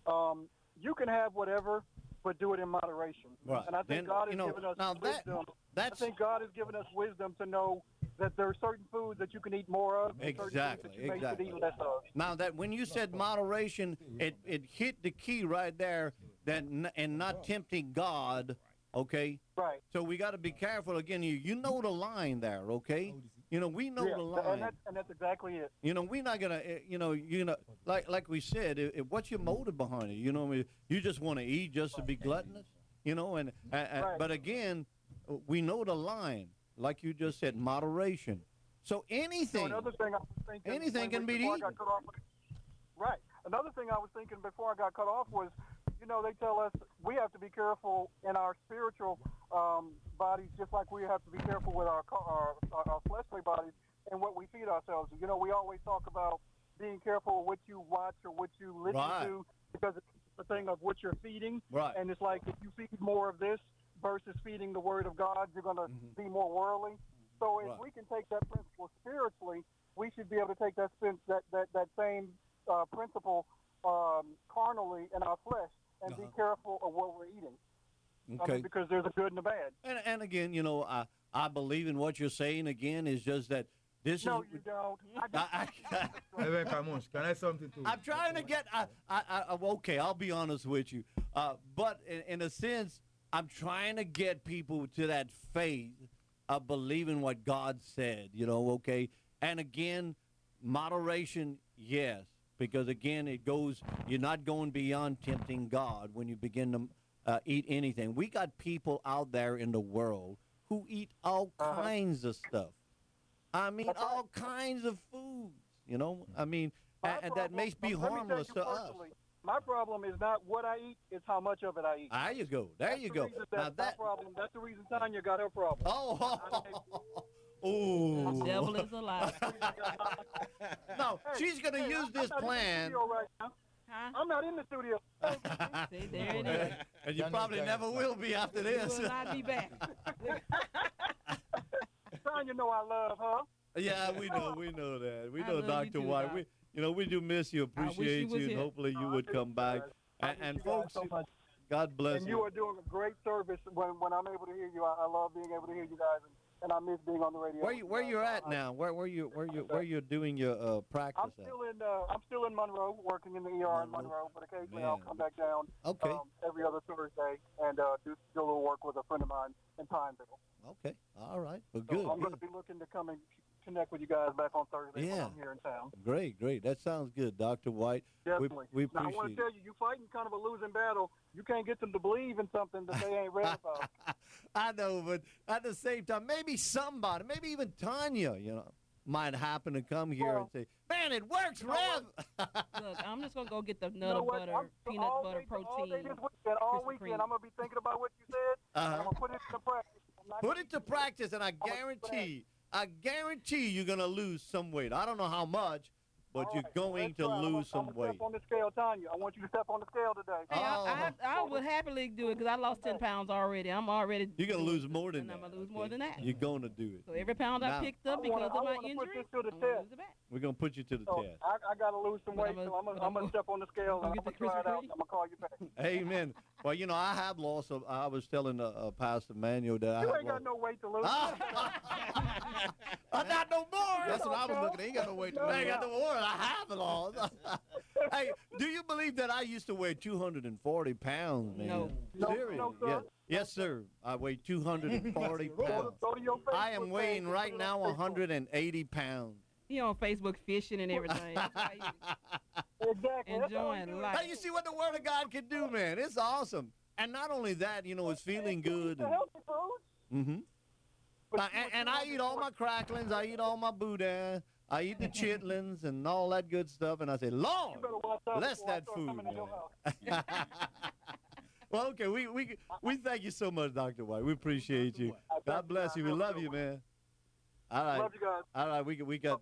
you can have whatever, but do it in moderation. Right. And I think Then, God has you know, given us now that- wisdom. that's I think God has given us wisdom to know that there are certain foods that you can eat more of, and certain foods Exactly, that you may should exactly. eat less of. Now that when you said moderation, it hit the key right there. And not tempting God, okay. Right. So we got to be careful again. You know the line there, okay. You know we know Yeah, the line. and that's exactly it. You know we're not gonna. You know like we said. What's your motive behind it? You know you just want to eat just to be gluttonous. You know Right. but again, we know the line. Like you just said, moderation. So anything. So another thing I was thinking Anything can be before I eaten. got cut off. Right. Another thing I was thinking before I got cut off was, you know, they tell us we have to be careful in our spiritual bodies, just like we have to be careful with our fleshly bodies and what we feed ourselves. You know, we always talk about being careful of what you watch or what you listen Right. to because it's the thing of what you're feeding. Right. And it's like if you feed more of this versus feeding the Word of God, you're going to be more worldly. So if Right. we can take that principle spiritually, we should be able to take that same principle carnally in our flesh and be careful of what we're eating. Okay. Because there's a good and a bad. And again, you know, I believe in what you're saying. Again, is just that this No, is. you don't. Reverend Camus, can I say something too? I'm trying to get. Okay, I'll be honest with you. But in a sense, I'm trying to get people to that faith of believing what God said. You know, okay. And again, moderation, yes, because again, it goes. You're not going beyond tempting God when you begin to eat anything. We got people out there in the world who eat all kinds of stuff. I mean, all kinds of foods. You know, I mean, and that may be harmless to us. My problem is not what I eat; it's how much of it I eat. There you go. There That's you the go. reason Now that's my that. problem. That's the reason Tanya got her problem. Oh. The devil is alive. No, she's going to use this plan. Huh? I'm not in the studio. See, there it is. And you probably never will be after You this. will not be back. Tanya know I love her. Yeah, we know that. We I know love you Dr. too, White. Doc. We do miss you, I wish you appreciate was you, and here. hopefully you would come back. And You guys folks, so much. God bless And you are doing a great service when I'm able to hear you. I love being able to hear you guys, and I miss being on the radio. Where you're at now? Where you're doing your practice I'm still in Monroe, working in the ER in Monroe, but occasionally I'll Man. come back down Okay. every other Thursday and do a little work with a friend of mine in Pineville. Okay. All right. Well, So good. I'm going to be looking to come and connect with you guys back on Thursday when Yeah. I'm here in town. Great. That sounds good, Dr. White. Definitely. We Now, I want appreciate to tell you, you're fighting kind of a losing battle. You can't get them to believe in something that they ain't ready for. I know, but at the same time, maybe somebody, maybe even Tanya, might happen to come here and say, "Man, it works, Rev." Look, I'm just going to go get the You nut know of what? butter, peanut all butter day this protein. weekend, all Krispy weekend, Kreme. I'm going to be thinking about what you said. And I'm going to put it into practice. I'm not Put gonna it to practice, and I guarantee you're gonna lose some weight. I don't know how much, but All you're right, going that's to right. lose some I'm weight. Step on the scale, Tanya. I want you to step on the scale today. Hey, Oh. I would happily do it because I lost 10 pounds already. I'm already. You're going to doing lose it, more than and that. I'm gonna lose more okay? than that. You're going to do it. So every pound Now- I picked up I because wanna of my put injury, this to the I'm gonna test. lose it back. We're going to put you to the So test. I got to lose some But weight, so I'm but going to step on the scale and I'm get going the to try it Krispy out. Kreme? I'm going to call you back. Amen. Well, you know, I have lost. I was telling Pastor Manuel that I You have ain't got lost. no weight to lose. I got no more. That's what I was looking at. He got no weight to I lose. ain't got no more. I have it all. Hey, do you believe that I used to weigh 240 pounds, man? No. Seriously? No, sir. Yes. Yes, sir. I weigh 240 pounds. Go to your I am Facebook weighing page and right put it now on Facebook. 180 pounds. He on Facebook fishing and everything. That's why he Exactly. That's all you enjoying do. life. Hey, you see what the Word of God can do, man? It's awesome. And not only that, you know, it's feeling good. It's a healthy food. Mm-hmm. but And I eat all my cracklings. I eat all my boudin. I eat the chitlins and all that good stuff. And I say, Lord, You better watch out bless before I that start food, coming to your man. house. Well, okay, we thank you so much, Dr. White. We appreciate you. God bless you. We love you, man. All right. Love you guys. All right, we got.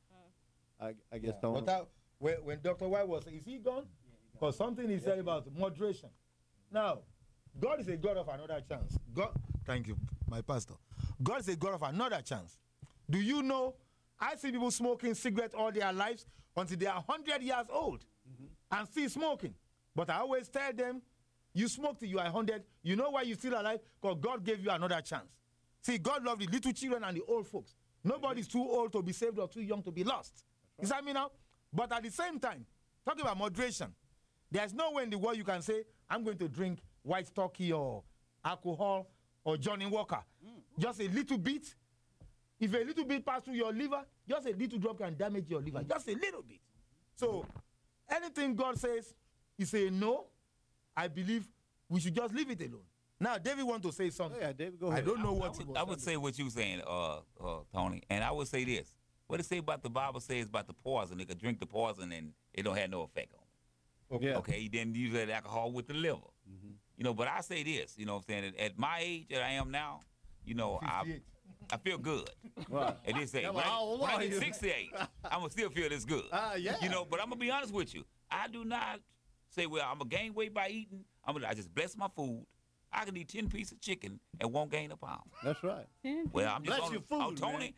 I guess don't. But when Dr. White was, is he gone? Because something he said about moderation. Now, God is a God of another chance. God, thank you, my pastor. God is a God of another chance. Do you know? I see people smoking cigarettes all their lives until they are 100 years old and still smoking. But I always tell them, you smoke till you are 100. You know why you're still alive? Because God gave you another chance. See, God loves the little children and the old folks. Nobody's too old to be saved or too young to be lost. Right. Is that me now? But at the same time, talking about moderation, there's no way in the world you can say, I'm going to drink white turkey or alcohol or Johnny Walker. Just a little bit. If a little bit passes through your liver, just a little drop can damage your liver. Just a little bit. So anything God says, he say no. I believe we should just leave it alone. Now, David want to say something. Oh, yeah, David, go ahead. I don't know what I would say what you saying, Tony, and I would say this. What it say about the Bible says about the poison. They could drink the poison and it don't have no effect on them. Yeah. Okay, he didn't use that alcohol with the liver. You know, but I say this, you know what I'm saying? At my age that I am now, you know, I feel good. Right. At this age. Yeah, When how old I are get you? 68, I'm going to still feel this good. Yeah. You know, but I'm going to be honest with you. I do not say, well, I'm going to gain weight by eating. I just bless my food. I can eat 10 pieces of chicken and won't gain a pound. That's right. Well, I'm just Bless your food, Tony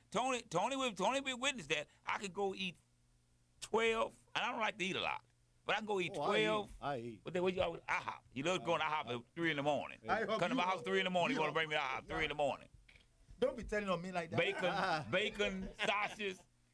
will witness that. I could go eat 12, and I don't like to eat a lot, but I can go eat 12. I eat. But then what you always IHOP? You love going to IHOP at 3 in the morning. IHOP, Come to my you- house 3 in the morning. You you- want to bring me to IHOP 3 in the morning? Don't be telling on me like that. Bacon, sausages.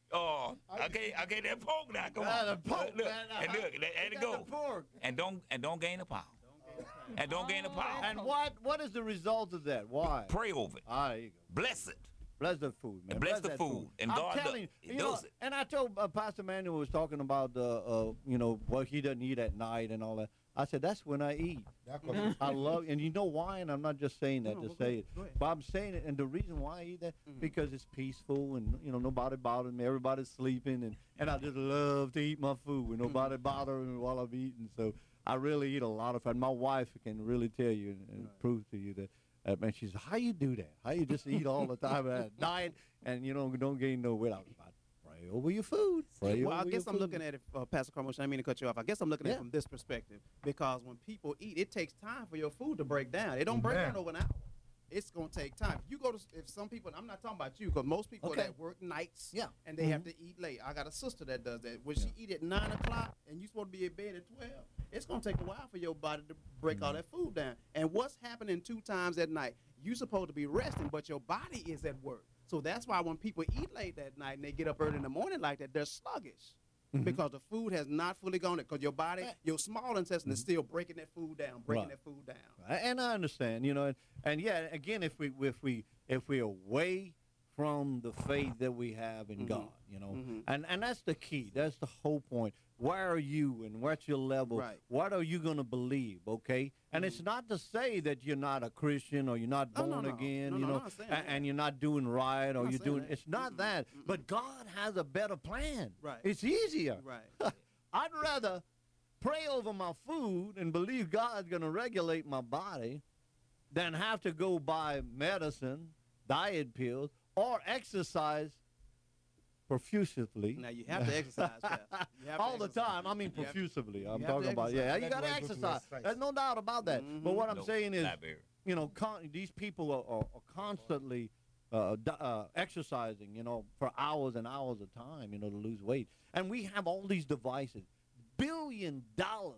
Okay, that pork now. Come Ah, on. the pork, Look, man. and look, and it Got go. the pork. And don't gain a pound. And don't gain a pound. And what is the result of that? Why? Pray over it. There you go. Bless it. Bless the food, man. And bless the that food. And I'm God telling he you know, does it. And I told Pastor Manuel was talking about you know, what he doesn't eat at night and all that. I said that's when I eat. I love, and you know why? And I'm not just saying that to say it, but I'm saying it. And the reason why I eat that because it's peaceful and you know nobody bothers me. Everybody's sleeping, and I just love to eat my food with nobody bothering me while I'm eating. So I really eat a lot of food. My wife can really tell you and prove to you that. Man, she said, how you do that? How you just eat all the time at diet and you don't gain no weight? I was about pray over your food. Pray Well, I over guess your I'm food. looking at it, Pastor Carmouche, I didn't mean to cut you off. I guess I'm looking at it from this perspective because when people eat, it takes time for your food to break down. It don't break down over an hour. It's going to take time. If you go to, if some people, and I'm not talking about you, because most people that work nights and they have to eat late. I got a sister that does that. When she eat at 9 o'clock and you supposed to be in bed at 12, it's going to take a while for your body to break all that food down. And what's happening 2 times at night? You supposed to be resting, but your body is at work. So that's why when people eat late that night and they get up early in the morning like that, they're sluggish. Because the food has not fully gone because your body, your small intestine is still breaking that food down, that food down. And I understand, you know, and yeah, again, if we away from the faith that we have in God, you know, and that's the key. That's the whole point. Where are you and what's your level? Right. What are you going to believe, okay? And it's not to say that you're not a Christian or you're not born again, you know, and you're not doing right or you're doing, it's not that. But God has a better plan. Right. It's easier. Right. I'd rather pray over my food and believe God's going to regulate my body than have to go buy medicine, diet pills, or exercise profusely. Now you have to exercise, Pastor. You have to All the exercise. time. I mean, You have to- profusely. I'm you have to talking about, exercise. yeah, you That's got to why I go to exercise. exercise. There's no doubt about that. But what I'm No, saying is, library. you know, these people are constantly exercising, you know, for hours and hours of time, you know, to lose weight. And we have all these devices, billion dollar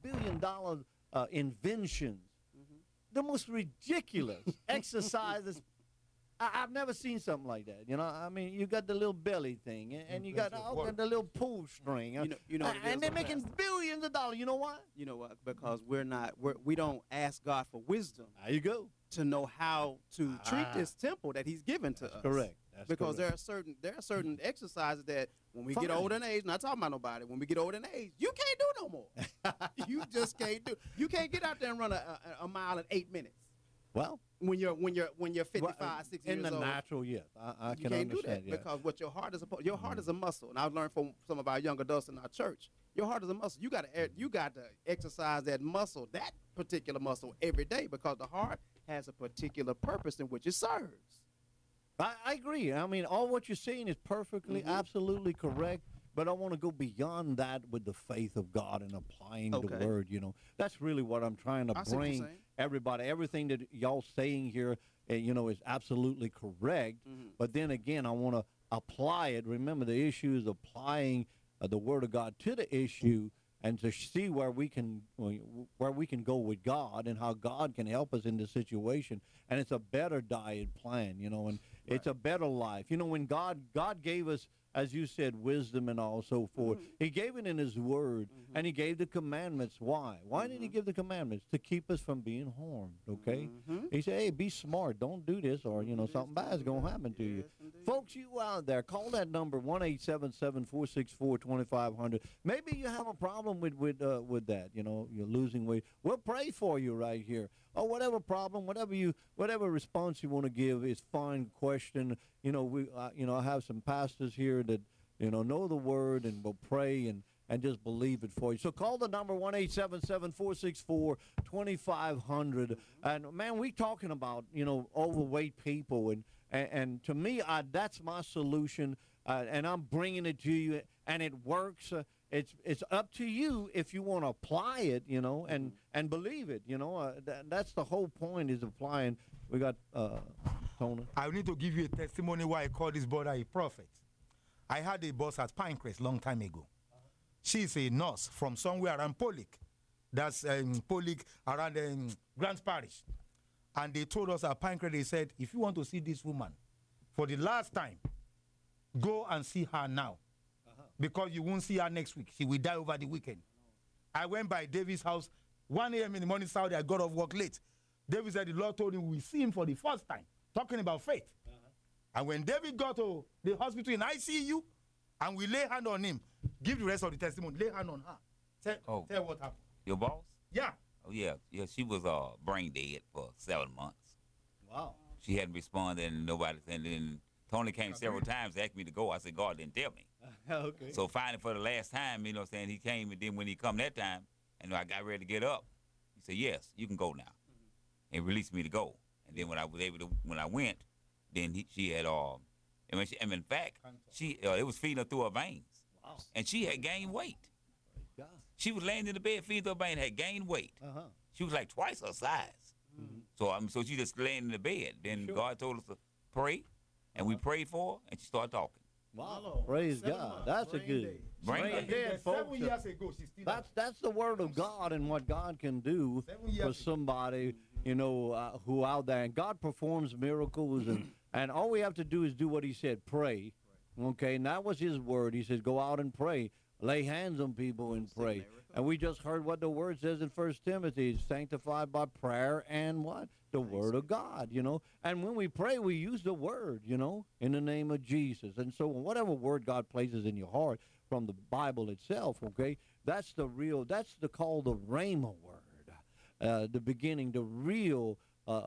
inventions, the most ridiculous exercises. I've never seen something like that. You know, I mean, you got the little belly thing, and you got the little pull string, You know what it and is, they're though, making Pastor. billions of dollars. You know why? You know what? Because we don't ask God for wisdom There you go. to know how to treat this temple that He's given to us. Correct. That's Because correct. there are certain exercises that when we get Fine. older in age, not talking about nobody, when we get older in age, you can't do no more. You just can't do. You can't get out there and run a mile in 8 minutes Well, when you're 55, well, 60 in years the old. natural, yes, I You can can't do understand. that Yeah. because what your heart is a muscle, and I've learned from some of our young adults in our church. Your heart is a muscle. You got to exercise that muscle, that particular muscle, every day because the heart has a particular purpose in which it serves. I agree. I mean, all what you're saying is perfectly, absolutely correct. But I want to go beyond that with the faith of God and applying the Okay. word. You know, that's really what I'm trying to I see what you're bring saying. everybody. Everything that y'all saying here, you know, is absolutely correct. But then again, I want to apply it. Remember, the issue is applying the word of God to the issue, and to see where we can go with God and how God can help us in this situation. And it's a better diet plan, you know, and it's a better life. You know, when God gave us, as you said, wisdom and all so forth. He gave it in His Word, and He gave the commandments. Why? Why did He give the commandments? To keep us from being harmed, okay? He said, hey, be smart. Don't do this, or, you know, something bad's going to happen to you. Folks, you out there, call that number, 1-877-464-2500. Maybe you have a problem with that, you know, you're losing weight. We'll pray for you right here. Or whatever problem, whatever response you want to give is fine. Question, you know, I have some pastors here that, you know the word and will pray and just believe it for you. So call the number 1-877-464-2500. And man, we talking about, you know, overweight people, and to me, that's my solution, and I'm bringing it to you, and it works. It's up to you if you want to apply it, you know, and believe it, you know. That's the whole point, is applying. We got Tony. I need to give you a testimony why I call this brother a prophet. I had a boss at Pinecrest long time ago. She's a nurse from somewhere around Pollock. That's Pollock around Grants Parish. And they told us at Pinecrest, they said, if you want to see this woman for the last time, go and see her now. Because you won't see her next week. She will die over the weekend. I went by David's house, 1 a.m. in the morning, Saturday. I got off work late. David said the Lord told him we will see him for the first time, talking about faith. And when David got to the hospital in ICU, and we lay hand on him, give the rest of the testimony, lay hand on her. Tell what happened. Your boss? Yeah. Oh, yeah. She was brain dead for 7 months. Wow. She hadn't responded, and nobody. And then Tony came several times, asked me to go. I said, God didn't tell me. Okay. So finally, for the last time, you know what I'm saying, he came, and then when he come that time, and I got ready to get up, he said, yes, you can go now. And released me to go. And then when I was able to, when I went, then she had, in fact, she it was feeding her through her veins. Wow. And she had gained weight. God. She was laying in the bed, feeding through her veins, had gained weight. She was like twice her size. So she just laying in the bed. Then God told us to pray, and we prayed for her, and she started talking. Wow. Praise God. That's a good. Brain Brain dead. dead, folks. 7 years ago, she still That's the word of God and what God can do 7 years for ago. somebody, you know, who out there. And God performs miracles, and all we have to do is do what He said, pray. Okay, and that was His word. He says, go out and pray, lay hands on people and pray. And we just heard what the word says in 1 Timothy, sanctified by prayer and what? The word of God, you know. And when we pray, we use the word, you know, in the name of Jesus. And so whatever word God places in your heart from the Bible itself, okay, that's the called the Rhema word, the beginning, the real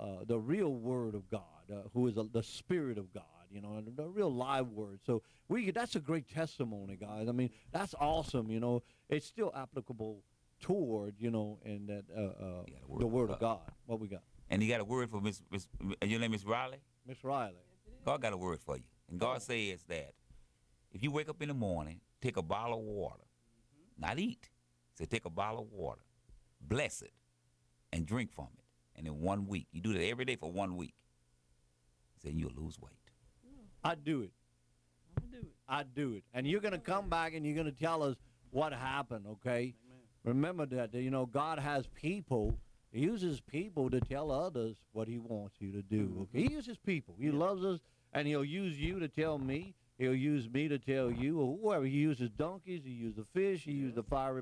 word of God, who is the Spirit of God. You know, and the real live word. So that's a great testimony, guys. I mean, that's awesome. You know, it's still applicable toward, you know, and that the word of God. What we got? And he got a word for Miss your name is Riley? Miss Riley. God got a word for you. And God says that If you wake up in the morning, take a bottle of water, not eat. He said, take a bottle of water, bless it, and drink from it. And in 1 week, you do that every day for 1 week. He said, you'll lose weight. I'd do it. I'm gonna do it. I'd do it. And you're going to come back and you're going to tell us what happened, okay? Amen. Remember that, you know, God has people. He uses people to tell others what he wants you to do, okay? He uses people. He loves us, and he'll use you to tell me. He'll use me to tell you, or whoever. He uses donkeys. He uses the fish. He uses the fiery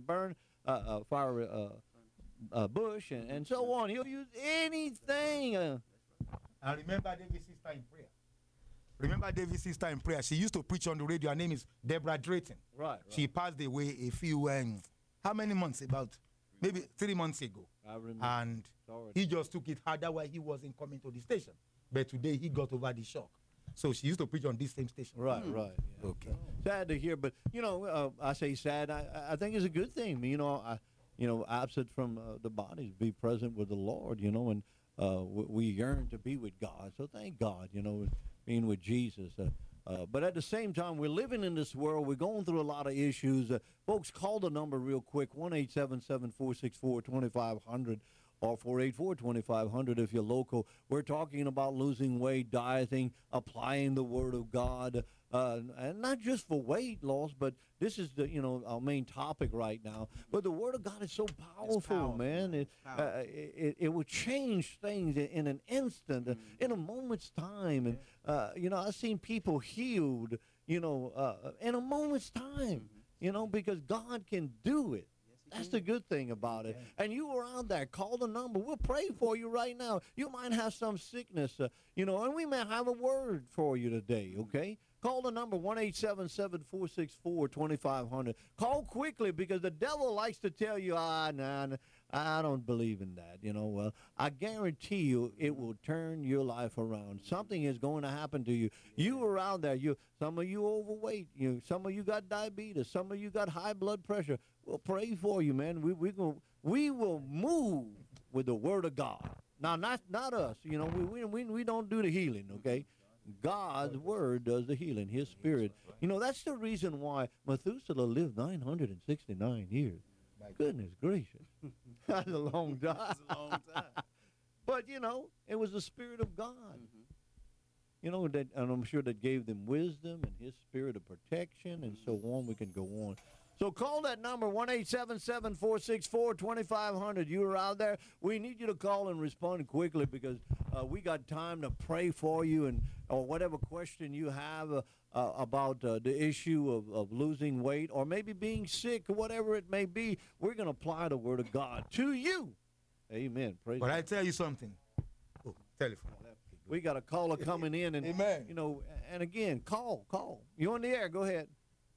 bush, and so on. He'll use anything. I remember David's sister in prayer. Remember David's sister in prayer? She used to preach on the radio. Her name is Deborah Drayton. Right. She passed away a few, how many months? About maybe 3 months ago. I remember. And he just took it harder while he wasn't coming to the station. But today he got over the shock. So she used to preach on this same station. Right. Yeah. Okay. Sad to hear, but you know, I say sad. I think it's a good thing. You know, absent from the bodies, be present with the Lord. You know, and we yearn to be with God. So thank God. You know, being with Jesus. But at the same time, we're living in this world. We're going through a lot of issues. Folks, call the number real quick: 1-877-464-2500. Or 484-2500 if you're local. We're talking about losing weight, dieting, applying the Word of God, and not just for weight loss, but this is our main topic right now. But the Word of God is so powerful, man. It will change things in an instant, in a moment's time. And I've seen people healed, in a moment's time, because God can do it. That's the good thing about it. And you around there, call the number. We'll pray for you right now. You might have some sickness, and we may have a word for you today, okay? Call the number, 1-877-464-2500. Call quickly because the devil likes to tell you, nah, I don't believe in that. Well, I guarantee you it will turn your life around. Something is going to happen to you. You around there, some of you overweight. Some of you got diabetes. Some of you got high blood pressure. We'll pray for you, man. We will move with the Word of God. Now, not us. We don't do the healing, okay? God's Word does the healing, His Spirit. That's the reason why Methuselah lived 969 years. Goodness gracious. That's a long time. That's a long time. But, it was the Spirit of God. And I'm sure that gave them wisdom and His spirit of protection and so on. We can go on. So call that number, 1-877-464-2500. You are out there. We need you to call and respond quickly because we got time to pray for you or whatever question you have about the issue of losing weight or maybe being sick or whatever it may be. We're going to apply the Word of God to you. Amen. Praise But God. I tell you something. Oh, telephone. We got a caller coming in. And, Amen. And again, call. You on the air. Go ahead.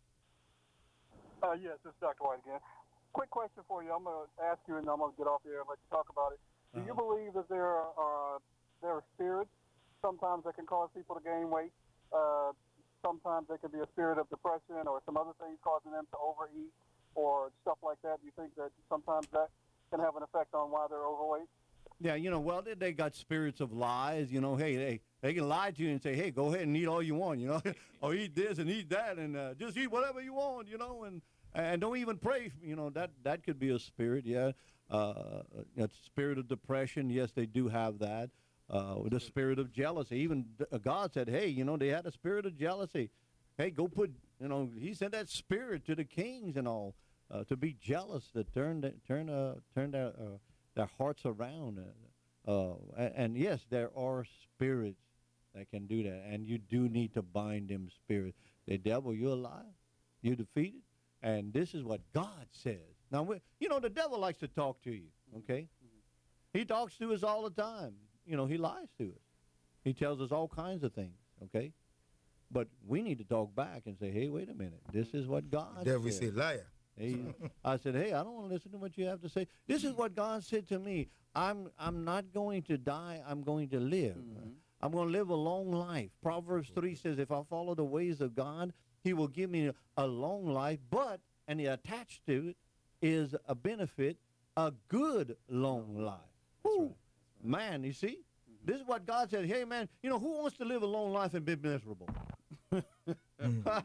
Yes, this is Dr. White again. Quick question for you. I'm going to ask you, and I'm going to get off the air and let you talk about it. Do you believe that there are spirits sometimes that can cause people to gain weight? Sometimes there can be a spirit of depression or some other things causing them to overeat or stuff like that. Do you think that sometimes that can have an effect on why they're overweight? Yeah, well, they got spirits of lies. Hey, they can lie to you and say, hey, go ahead and eat all you want, or eat this and eat that and just eat whatever you want, and don't even pray. That could be a spirit, yeah. A spirit of depression, yes, they do have that. The spirit of jealousy. Even God said, hey, they had a spirit of jealousy. Hey, go put, He sent that spirit to the kings and all to be jealous, that turn their hearts around. And yes, there are spirits that can do that, and you do need to bind them spirits. The devil, you're alive, you're defeated, and this is what God says. Now, the devil likes to talk to you, okay? He talks to us all the time. He lies to us. He tells us all kinds of things, okay? But we need to talk back and say, hey, wait a minute, this is what God said. The devil is a liar. I said, hey, I don't want to listen to what you have to say. This is what God said to me. I'm not going to die. I'm going to live. I'm going to live a long life. Proverbs 3 says, if I follow the ways of God, He will give me a long life. And attached to it is a benefit, a good long life. Right. Man, you see? This is what God said. Hey, man, who wants to live a long life and be miserable?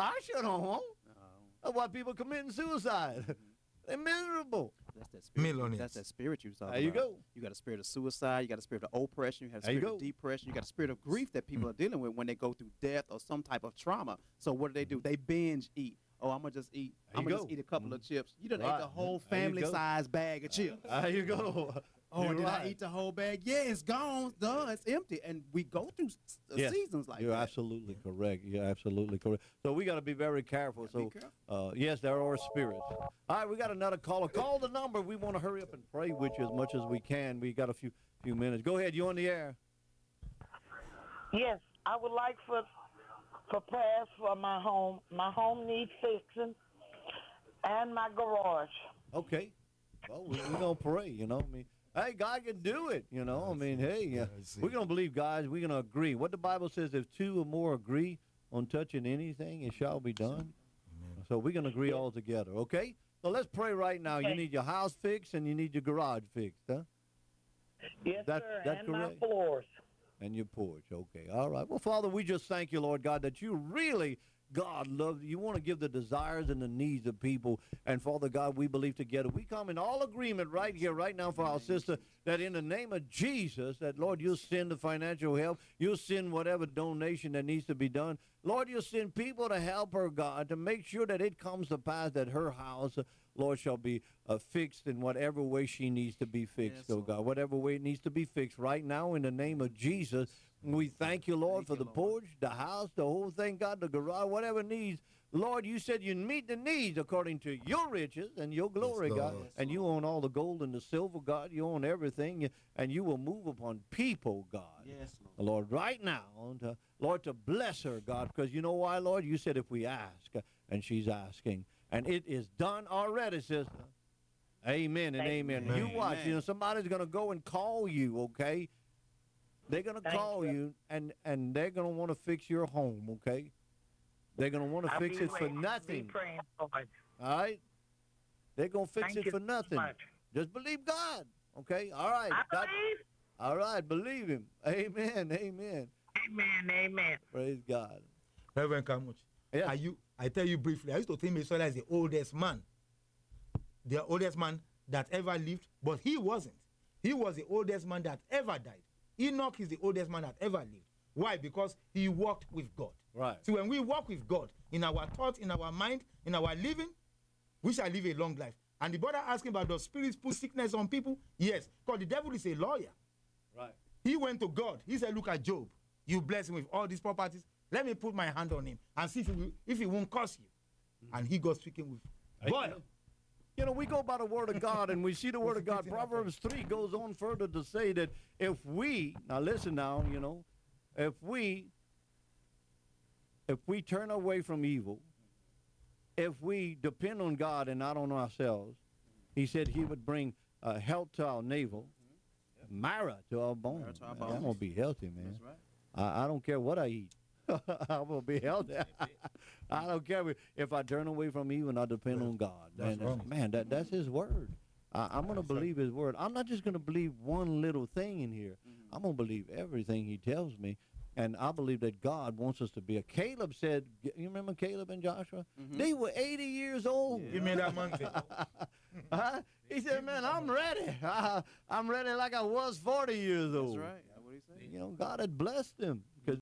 I sure don't want. That's why people committing suicide. They're miserable. That's that spirit. Millionaires. That's that spirit you was talking There you about. go. You got a spirit of suicide. You got a spirit of oppression. You have a There you spirit of go. depression. You got a spirit of grief that people are dealing with when they go through death or some type of trauma. So what do? They binge eat. Oh, I'm gonna just eat. There I'm you gonna just go. eat a couple of chips. You done Right. ate the whole There you go. family-sized bag of chips. There you go. Oh, You're did right. I eat the whole bag? Yeah, it's gone. It's done. It's empty. And we go through Yes. seasons like You're that. absolutely correct. You're absolutely correct. So we got to be very careful. Gotta be So, careful. yes, there are spirits. All right, we got another caller. Call the number. We want to hurry up and pray with you as much as we can. We got a few minutes. Go ahead. You on the air? Yes, I would like for prayers for my home. My home needs fixing, and my garage. Okay. Well, we're going to pray, you know. I mean, hey, God can do it, you know. I mean, hey, we're going to believe, guys. We're going to agree. What the Bible says, if two or more agree on touching anything, it shall be done. So we're going to agree all together, okay? So let's pray right now. You need your house fixed and you need your garage fixed, huh? Yes, That's and correct. my floors. And your porch, okay. All right. Well, Father, we just thank you, Lord God, that you really, God, love you. Want to give the desires and the needs of people. And Father God, we believe together. We come in all agreement right here, right now for our sister, that in the name of Jesus, that, Lord, you'll send the financial help. You'll send whatever donation that needs to be done. Lord, you'll send people to help her, God, to make sure that it comes to pass that her house, Lord, shall be fixed in whatever way she needs to be fixed, Yes, oh God, whatever way it needs to be fixed. Right now, in the name of Jesus, we thank you, Lord, for the porch, the house, the whole thing, God, the garage, whatever needs. Lord, you said you meet the needs according to your riches and your glory, Yes, God. Lord. And you own all the gold and the silver, God. You own everything, and you will move upon people, God. Yes, Lord. Lord, right now, Lord, to bless her, God, because you know why, Lord? You said if we ask, and she's asking, and it is done already, sister. Amen and amen. Amen. You watch, you know, somebody's going to go and call you, okay? They're going to Thank call you, and they're going to want to fix your home, okay? They're going to want to I'll fix be it for waiting. nothing, Be praying for it. all right? They're going to fix Thank it you for so nothing. much. Just believe God, okay? All right. I God- believe. all right, believe him. Amen, amen. Amen. Amen. Praise God. Reverend Kamuch, Yes. I tell you briefly, I used to think Mesola is the oldest man that ever lived, but he wasn't. He was the oldest man that ever died. Enoch is the oldest man that ever lived. Why? Because he walked with God. Right. So when we walk with God, in our thoughts, in our mind, in our living, we shall live a long life. And the brother asking about the spirits put sickness on people? Yes, because the devil is a lawyer. Right. He went to God. He said, look at Job. You bless him with all these properties. Let me put my hand on him and see if he won't curse you. And he got speaking with boil. You know, we go by the word of God, and we see the word of God. Proverbs 3 goes on further to say that if we, now listen now, you know, if we turn away from evil, if we depend on God and not on ourselves, he said he would bring health to our navel, marrow to our bones. Marrow to our Man, I'm bones. going to be healthy, man. That's right. I don't care what I eat. I'm going to be healthy. I don't care if I turn away from evil and I depend on God. That's And, wrong. man, that's his word. I'm going to believe his word. I'm not just going to believe one little thing in here. I'm going to believe everything he tells me. And I believe that God wants us to be. Caleb said, you remember Caleb and Joshua? They were 80 years old. Give me that mountain. Huh? He said, man, I'm ready. I'm ready like I was 40 years old. That's right. That's what he said. You know, God had blessed him.